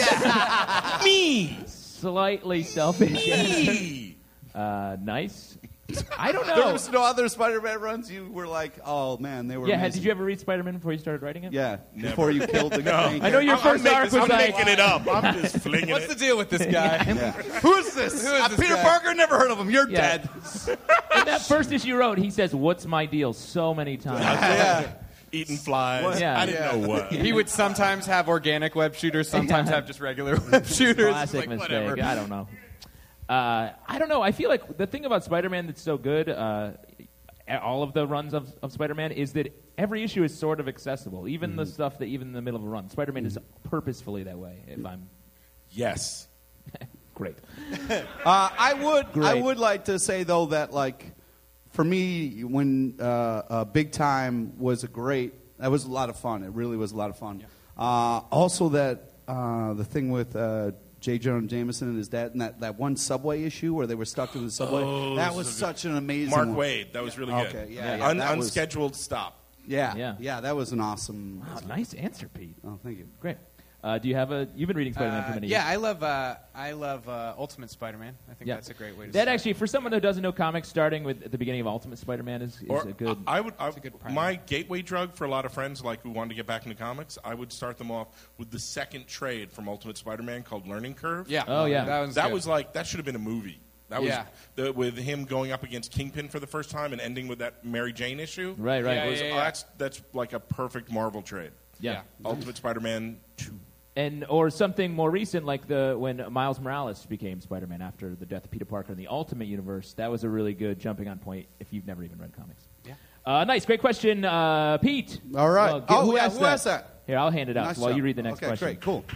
Yes! Me! Slightly selfish. Me! Uh, nice. I don't There know. was no other Spider-Man runs. You were like, oh man, they were. Yeah, amazing. did you ever read Spider-Man before you started writing it? Yeah, Never. before you killed the No. I know your I'm, first I'm arc making, was I'm like, making it up. I'm just flinging What's it. the deal with this guy? Who is this? Who is Uh, this Peter guy? Parker? Never heard of him. You're Yeah. dead. in that first issue you wrote, he says, "What's my deal?" so many times. Yeah. Eating flies. What? Yeah. I didn't Yeah. know what. He would sometimes have organic web shooters, sometimes have just regular web shooters. Classic Like, mistake. whatever. I don't know. Uh, I don't know. I feel like the thing about Spider-Man that's so good, uh, all of the runs of, of Spider-Man, is that every issue is sort of accessible. Even Mm-hmm. the stuff that even in the middle of a run, Spider-Man is purposefully that way. If I'm Yes. great. Uh, I would. I Great. would like to say though that like, for me, when uh, uh, Big Time was a great. That was a lot of fun. It really was a lot of fun. Uh, also, that uh, the thing with uh, J. Jonah Jameson and his dad, and that, that one subway issue where they were stuck in the subway. Oh, that was so good. such an amazing. Mark one. Wade. That was really good. Okay, yeah, yeah, Un- that was- unscheduled stop. Yeah, Yeah. yeah, That was an awesome. Wow, nice answer, Pete. Oh, thank you. Great. Uh, do you have a? You've been reading Spider-Man for Uh, many yeah, years. I love uh, I love uh, Ultimate Spider-Man. I think Yeah. that's a great way to That start. actually, for someone who doesn't know comics, starting with at the beginning of Ultimate Spider-Man is, is Or a good. I, I would. I, a good primer. my gateway drug for a lot of friends, like who wanted to get back into comics, I would start them off with the second trade from Ultimate Spider-Man called Learning Curve. Yeah. Oh, yeah. That was that good. was like that should have been a movie. That was Yeah. the, with him going up against Kingpin for the first time and ending with that Mary Jane issue. Right, right. Yeah, It was- yeah, oh, yeah. that's that's like a perfect Marvel trade. yeah. Yeah. Ultimate Spider-Man two. And or something more recent, like the when Miles Morales became Spider-Man after the death of Peter Parker in the Ultimate Universe. That was a really good jumping on point if you've never even read comics. Yeah. Uh, nice, great question, uh, Pete. All right. Well, g- Oh, who yeah, asked who that? asked that? Here, I'll hand it out Nice while job. you read the next okay, question. great, cool.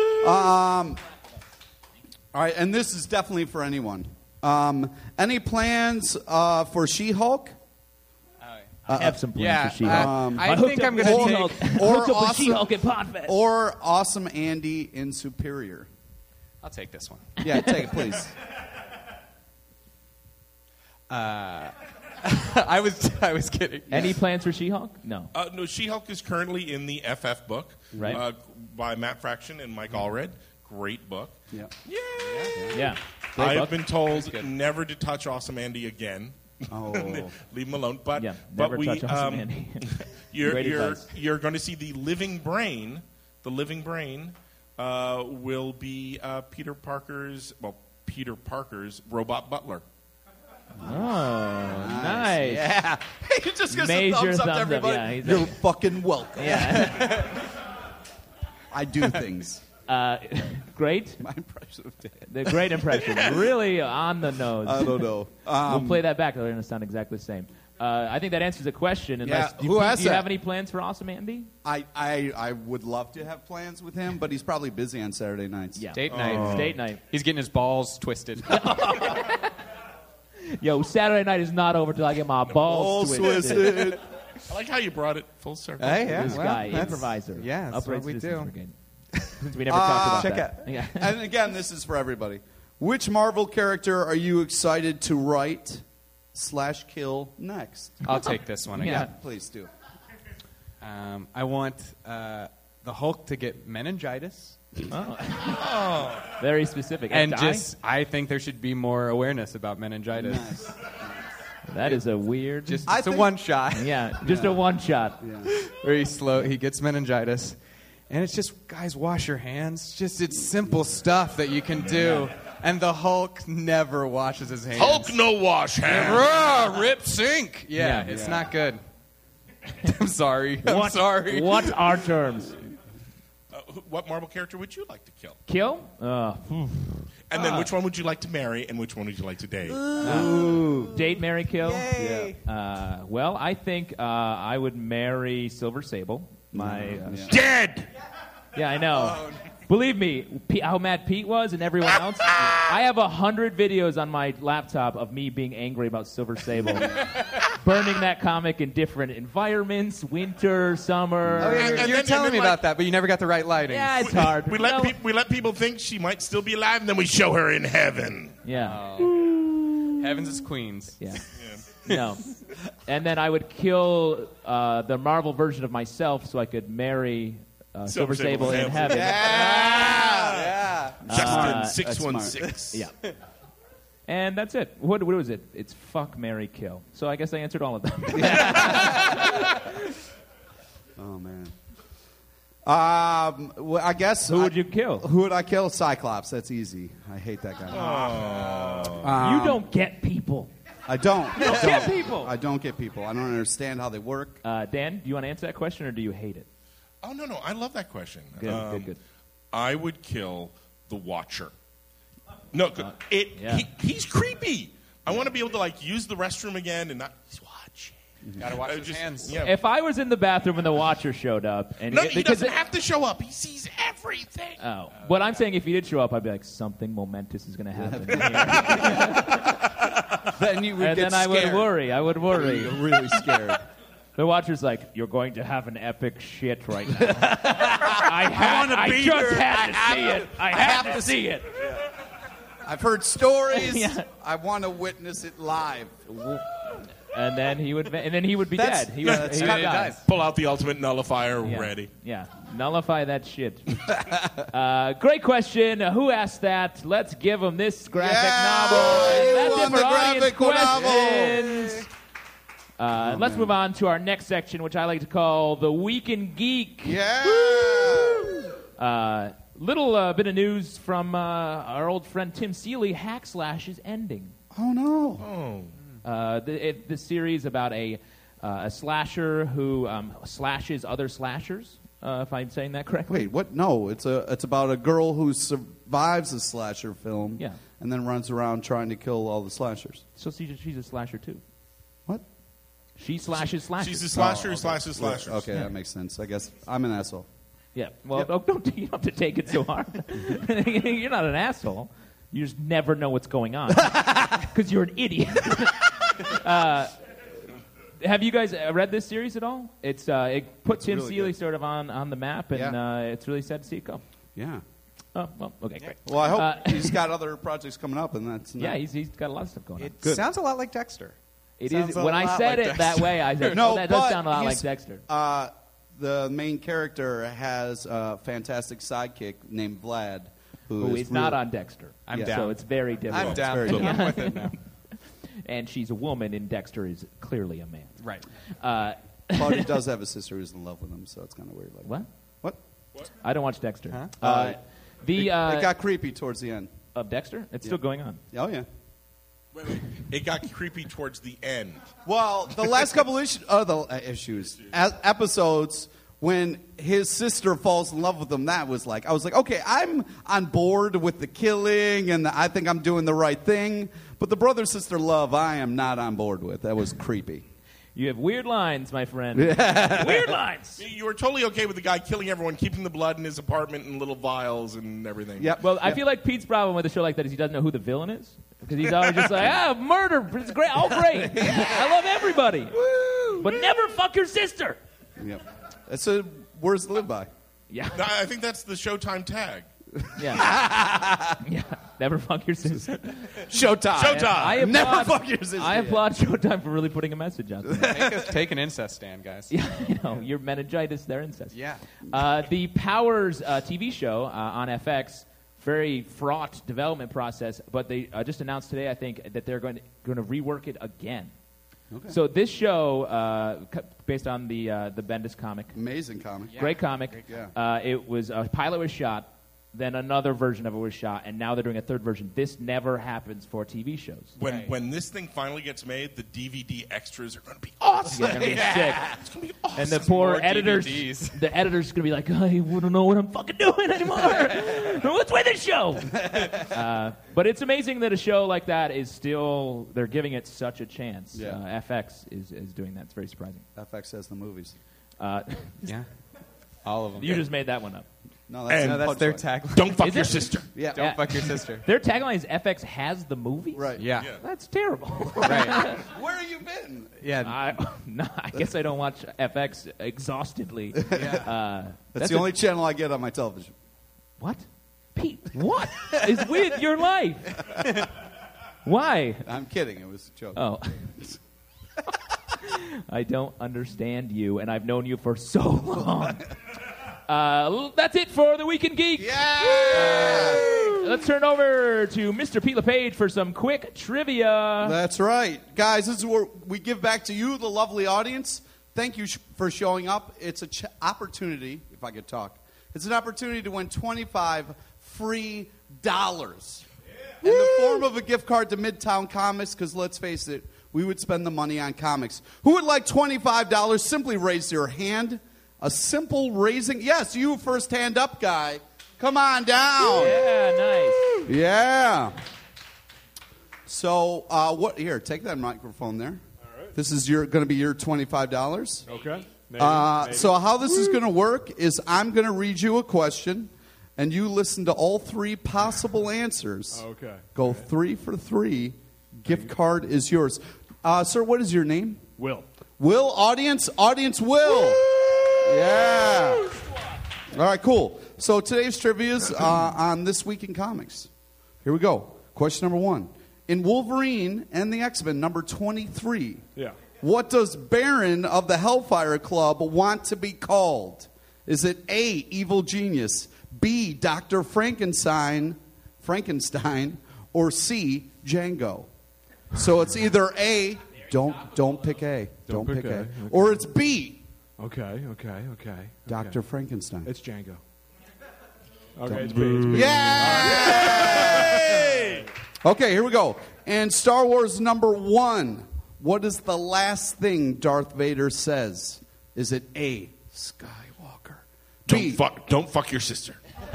Um, all right, and this is definitely for anyone. Um, any plans uh, for She-Hulk? I have some plans yeah, for She-Hulk. Um, I hooked think up I'm with going to She-Hulk. take. Or hooked up with awesome- She-Hulk at Podfest. Or Awesome Andy in Superior? I'll take this one. Yeah, take it, please. I was I was kidding. Any plans for She-Hulk? No. Uh, no, She-Hulk is currently in the F F book Right. uh, by Matt Fraction and Mike Allred. Great book. Yeah. Yeah. Great I've book. been told never to touch Awesome Andy again. Oh. Leave him alone. But Yeah, but never we touch Awesome um, Andy. you're Great you're advice. you're going to see the living brain. The living brain uh, will be uh, Peter Parker's well Peter Parker's robot butler. Oh, nice. Yeah. He just gives Major a thumbs up thumbs to up, everybody. yeah, he's You're fucking welcome. Yeah. I do things. uh, great. My impression of Dan. The great impression. Really on the nose. I don't know. Um, we'll play that back. They're going to sound exactly the same. Uh, I think that answers the question. Unless, Yeah, do, who Pete, asked do you that? have any plans for Awesome Andy? I, I, I would love to have plans with him, but he's probably busy on Saturday nights. Yeah. Date night. Date night. He's getting his balls twisted. Yo, Saturday night is not over till I get my balls Balls twisted. twisted. I like how you brought it full circle. Hey, yeah. This well, guy, that's- improviser. yeah, that's Upright what we Citizens do. Brigade. Since we never talked about check that. Yeah. And again, this is for everybody. Which Marvel character are you excited to write slash kill next? I'll take this one Yeah. again. Please do. Um, I want uh, the Hulk to get meningitis, Very specific. and die? just I think there should be more awareness about meningitis. Nice. that is a weird. Just I it's a think- one shot. yeah, just a one shot. Yeah. Very slow. He gets meningitis, and it's just guys wash your hands. Just it's simple stuff that you can do. And the Hulk never washes his hands. Hulk no wash hands. Rah, rip sink. Yeah, Yeah. it's Yeah. not good. I'm sorry. I'm what, sorry. What are terms? Uh, wh- what Marvel character would you like to kill? Kill? Uh, And then which one would you like to marry, and which one would you like to date? Ooh. Date, marry, kill? Yay. Yeah. Uh, well, I think uh, I would marry Silver Sable. My uh, Yeah. Dead. Yeah, I know. Believe me, P- how mad Pete was and everyone else. I have a hundred videos on my laptop of me being angry about Silver Sable, burning that comic in different environments, winter, summer. Oh, yeah, And- you're and you're then- telling and me then, about like- that, but you never got the right lighting. Yeah, it's hard. We let No. peop we let people think she might still be alive, and then we show her in heaven. Yeah, Heavens is Queens. yeah. No. And then I would kill uh, the Marvel version of myself so I could marry uh, Silver, Silver Sable Sable in Samson. heaven. Yeah. Justin Uh, six one that's six. Yeah. And that's it. What, what was it? It's fuck, marry, kill. So I guess I answered all of them. Oh man. Um, well, I guess Who would I- you kill? Who would I kill? Cyclops. That's easy. I hate that guy. Um, you don't get people. I don't. I don't get people. I don't get people. I don't understand how they work. Uh, Dan, do you want to answer that question or do you hate it? Oh no, no, I love that question. Good, Um, good, good. I would kill the Watcher. No, c- it. yeah. He, he's creepy. I want to be able to like use the restroom again and not. He's watching. Gotta wash Uh, his just- hands. Yeah. If I was in the bathroom and the Watcher showed up, and no, it- he because doesn't it- have to show up. He sees everything. Oh, what I'm saying, if he did show up, I'd be like, something momentous is going to happen here. Then you would And get then I would scared. worry. I would worry. You're really scared. The Watcher's like, you're going to have an epic shit right now. I, had, wanna I be just here. had I to have see to- it. I, I have, have to see it. I've heard stories. Yeah. I want to witness it live. And then he would, and then he would be That's- dead. He yeah, would, that's he kinda would die. nice. Pull out the ultimate nullifier. Yeah. Ready. Yeah. Nullify that shit. uh, great question. Uh, who asked that? Let's give him this graphic Yeah, novel. you That's it won for the audience graphic novel. questions. Uh, Oh, let's man. move on to our next section, which I like to call the Week in Geek. Yeah. Uh, little uh, bit of news from uh, our old friend Tim Seeley. Hack Slash is ending. Oh no. Oh. Uh, the, it, the series about a uh, a slasher who um, slashes other slashers. Uh, if I'm saying that correctly. Wait, what? No, it's a it's about a girl who survives a slasher film. Yeah. And then runs around trying to kill all the slashers. So she's, she's a slasher too. What? She slashes slashers. She's a slasher. Oh, who okay. Slashes slashers. Okay, that makes sense. I guess I'm an asshole. Yeah. Well, Yep. don't, don't you don't have to take it so hard. You're not an asshole. You just never know what's going on because you're an idiot. uh, have you guys uh, read this series at all? It's uh, it put Tim really Seeley good. sort of on, on the map, and Yeah. uh, it's really sad to see it go. Yeah. Oh well, okay, great. Well, I hope Uh, he's got other projects coming up, and that's Yeah, not- he's he's got a lot of stuff going on. It Good. sounds a lot like Dexter. It sounds is a when I lot said like it that Dexter. way. I said, no, oh, that but does sound a lot like he's- Dexter. Uh, the main character has a fantastic sidekick named Vlad, who Who is is not real- on Dexter. I'm So down. it's very different. I'm down. very I'm different. with it now. And she's a woman, and Dexter is clearly a man. Right. Uh, But he does have a sister who's in love with him, so it's kind of weird. Like, what? What? I don't watch Dexter. Huh? Uh, Uh, the it, uh, it got creepy towards the end. of Dexter, it's Yeah. still going on. Oh yeah. Wait, wait. It got creepy towards the end. Well, the last couple issues, uh, the uh, issues, a- episodes, when his sister falls in love with him, that was like, I was like, okay, I'm on board with the killing, and I think I'm doing the right thing. But the brother sister love, I am not on board with. That was creepy. You have weird lines, my friend. Weird lines. You were totally okay with the guy killing everyone, keeping the blood in his apartment in little vials and everything. Yep. Well, I Yep. feel like Pete's problem with a show like that is he doesn't know who the villain is. Because he's always just like, ah, murder. It's great. Oh, great. I love everybody. But never fuck your sister. Yep. That's a words to live by. Yeah. No, I think that's the Showtime tag. Yeah. yeah. Never fuck your sister. Showtime. Showtime. I applaud, Never fuck your sister. I applaud Showtime for really putting a message out there. Take, a, take an incest stand, guys. Yeah, you know, your meningitis, their incest. Yeah. Uh, the Powers uh, T V show uh, on F X, very fraught development process, but they uh, just announced today, I think, that they're going to, going to rework it again. Okay. So this show, uh, c- based on the uh, the Bendis comic, Amazing comic. Yeah. great comic. Yeah. Uh, it was a pilot was shot. then another version of it was shot, and now they're doing a third version. This never happens for T V shows. When Right. when this thing finally gets made, the D V D extras are going to be awesome. It's gonna be Yeah. sick. It's going to be awesome. And the poor More editors, D V Ds. the editor's gonna be like, I wouldn't know what I'm fucking doing anymore. What's with this show? uh, but it's amazing that a show like that is still, they're giving it such a chance. Yeah. Uh, F X is, is doing that. It's very surprising. F X has the movies. Uh, Yeah. All of them. you just made that one up. No, that's, And- no, that's their punchline. tagline. Don't fuck Is your it? sister. Yeah. Don't Yeah. fuck your sister. Their tagline is F X has the movies? Right. Yeah. Yeah. That's terrible. Right. Where have you been? Yeah. I, no, I guess I don't watch F X exhaustively. Uh, That's, that's the a- only channel I get on my television. What? Pete, what is with your life? Why? I'm kidding. It was a joke. Oh. I don't understand you, and I've known you for so long. Uh, that's it for the Weekend Geek. Yeah! Let's turn over to Mister Pete LePage for some quick trivia. That's right. Guys, this is where we give back to you, the lovely audience. Thank you sh- for showing up. It's an ch- opportunity, if I could talk, it's an opportunity to win twenty-five free dollars in the form of a gift card to Midtown Comics, because let's face it, we would spend the money on comics. Who would like twenty-five dollars? Simply raise your hand. A simple raising. Yes, you first hand up guy. Come on down. Yeah, nice. Yeah. So, uh, what? Here, take that microphone there. All right. This is your going to be your twenty-five dollars. Okay. Maybe, Uh, maybe. so, how this is going to work is I'm going to read you a question, and you listen to all three possible answers. Okay. Go three for three. Gift card is yours. Uh, sir, what is your name? Will. Will, audience, audience Will. Yeah. All right, cool. So today's trivia is uh, on This Week in Comics. Here we go. Question number one. In Wolverine and the X-Men, number twenty-three, Yeah. what does Baron of the Hellfire Club want to be called? Is it A, Evil Genius, B, Doctor Frankenstein, Frankenstein, or C, Django? So it's either A, don't don't pick A, don't, Don't pick, pick A, A, okay. or it's B, Okay. Okay. Okay. Doctor Okay. Frankenstein. It's Django. Okay. It's B. It's B. Yay! Okay, here we go. And Star Wars number one. What is the last thing Darth Vader says? Is it A, Skywalker? Don't B, fuck. Don't fuck your sister.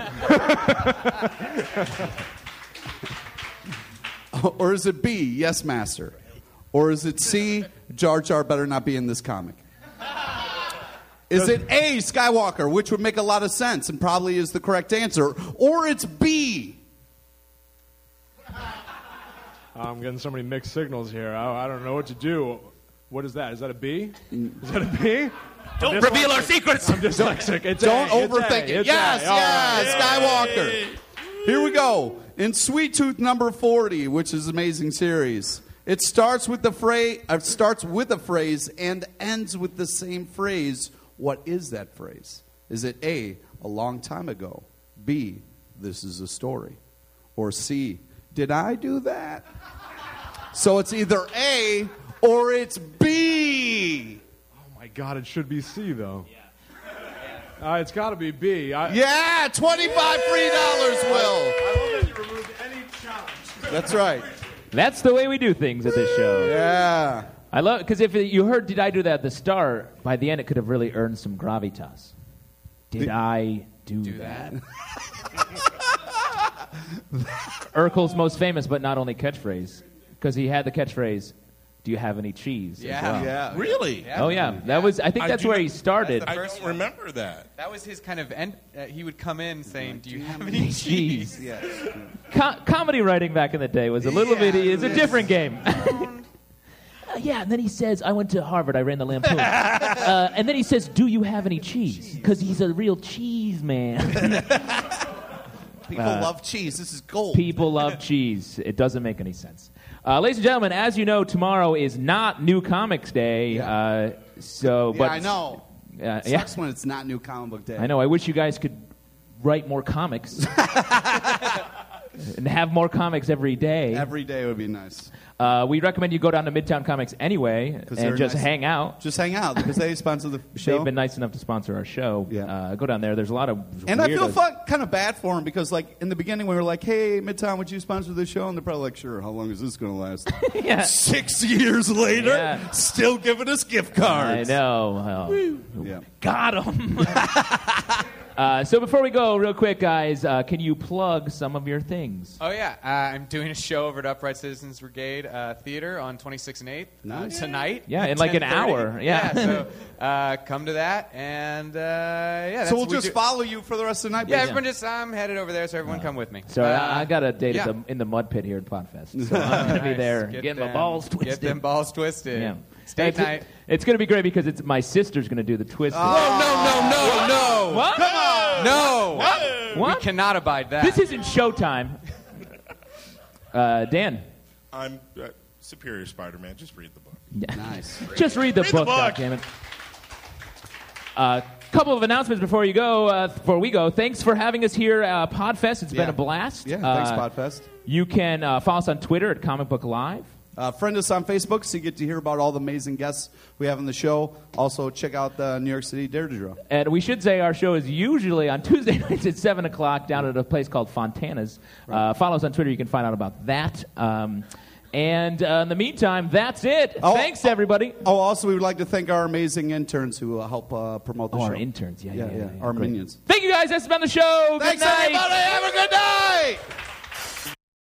or is it B, Yes, Master? Or is it C, Jar Jar better not be in this comic? Is it A, Skywalker, which would make a lot of sense and probably is the correct answer? Or it's B, I'm getting so many mixed signals here. I, I don't know what to do. What is that? Is that a B? Is that a B? Don't reveal our secrets. I'm dyslexic. It's Don't A. It's overthink A. it. It's Yes, A. All yes, right. Skywalker. Here we go. In Sweet Tooth number forty, which is an amazing series, it starts with the phrase, uh, starts with a phrase and ends with the same phrase. What is that phrase? Is it A, a long time ago, B, this is a story, or C, did I do that? So it's either A or it's B. Oh my God! It should be C though. Uh, it's got to be B. I, Yeah, twenty-five free dollars, Will. I love that you removed any challenge. That's right. That's the way we do things at this show. Yeah. I love because if you heard "Did I do that?" at the start, by the end it could have really earned some gravitas. Did, Did- I do, Do that? that. Urkel's most famous, but not only catchphrase, because he had the catchphrase, "Do you have any cheese?" as Yeah. well. Yeah. Really? Yeah. Oh yeah, that was. I think I that's do where not- he started. That's I the don't first one. remember that. That was his kind of end. Uh, he would come in saying, "Do you have any any cheese?" cheese?" Yes. Co- comedy writing back in the day was a little Yeah, bit. It's a it is. different game. Uh, yeah, and then he says, I went to Harvard, I ran the Lampoon. uh, and then he says, do you have any cheese? Because he's a real cheese man. People Uh, love cheese. This is gold. People love cheese. It doesn't make any sense. Uh, ladies and gentlemen, as you know, tomorrow is not New Comics Day. Yeah. Uh, so, Yeah, but I know. Uh, It yeah, sucks when it's not New Comic Book Day. I know. I wish you guys could write more comics. and have more comics every day. Every day would be nice. Uh, we recommend you go down to Midtown Comics anyway and just nice. hang out. Just hang out because they sponsor the show. They've been nice enough to sponsor our show. Yeah. Uh, go down there. There's a lot of And I feel weirdos. fun, kind of bad for them because, like, in the beginning we were like, "Hey, Midtown, would you sponsor the show?" And they're probably like, "Sure." How long is this going to last? Yeah. Six years later, Yeah. still giving us gift I cards. know. Well, Yeah. got him. uh, so before we go, real quick, guys, uh, can you plug some of your things? Oh yeah, uh, I'm doing a show over at Upright Citizens Brigade uh, Theater on twenty-sixth and eighth Nice. uh, tonight. Yeah, at in like an ten thirty. hour. Yeah. so uh, come to that, and uh, yeah. That's So we'll what we just do. follow you for the rest of the night. Yeah, basically. everyone just I'm headed over there, so everyone come with me. So Uh, I I got a date yeah. at the, in the mud pit here at Podfest. So I'm going to be Nice. there Get getting my them- balls twisted. Get them balls twisted. Yeah. State it's, night. It's going to be great because it's my sister's going to do the twisted. No, no, no, no. What? Come on. No. What? We cannot abide that. This isn't Showtime. Uh, Dan. I'm uh, Superior Spider-Man. Just read the book. Nice. Just read the Read the book, book. goddammit. A uh, couple of announcements before you go. Uh, before we go, thanks for having us here at Podfest. It's Yeah. been a blast. Yeah, thanks, Uh, Podfest. You can uh, follow us on Twitter at Comic Book Live. Uh, friend us on Facebook so you get to hear about all the amazing guests we have on the show. Also, check out the New York City Dare to Draw. And we should say our show is usually on Tuesday nights at seven o'clock down at a place called Fontana's. Uh, follow us on Twitter. You can find out about that. Um, and uh, in the meantime, that's it. Oh, Thanks, everybody. Oh, also, we would like to thank our amazing interns who uh, help uh, promote the Oh, our our interns. Yeah, yeah, Yeah, yeah. yeah, yeah. our Great. minions. Thank you, guys. That's been the show. Thanks, Good night. everybody. Have a good night.